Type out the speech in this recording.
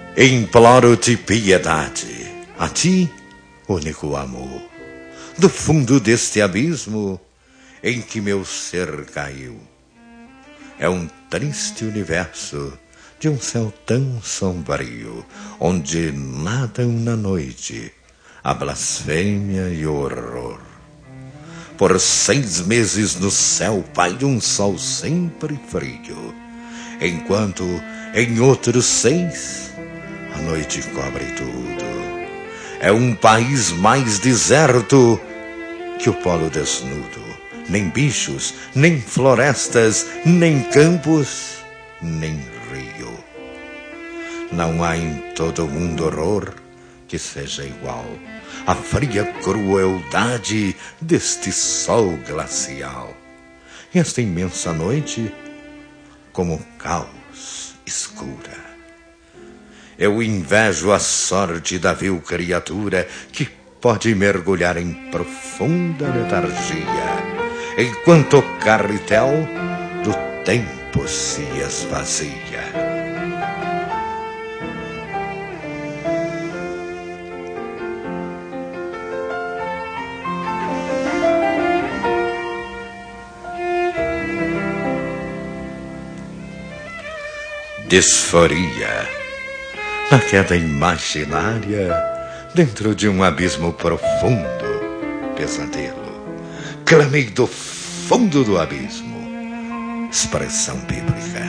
Imploro-te piedade, a ti, único amor, do fundo deste abismo em que meu ser caiu. É um triste universo de um céu tão sombrio, onde nadam na noite a blasfêmia e o horror. Por 6 meses no céu paira um sol sempre frio, enquanto em outros 6 a noite cobre tudo. É um país mais deserto que o polo desnudo. Nem bichos, nem florestas, nem campos, nem rio. Não há em todo o mundo horror que seja igual à fria crueldade deste sol glacial. E esta imensa noite, como caos escura. Eu invejo a sorte da vil criatura que pode mergulhar em profunda letargia, enquanto o carretel do tempo se esvazia. Disforia. Na queda imaginária, dentro de um abismo profundo, pesadelo. Clamei do fundo do abismo, expressão bíblica.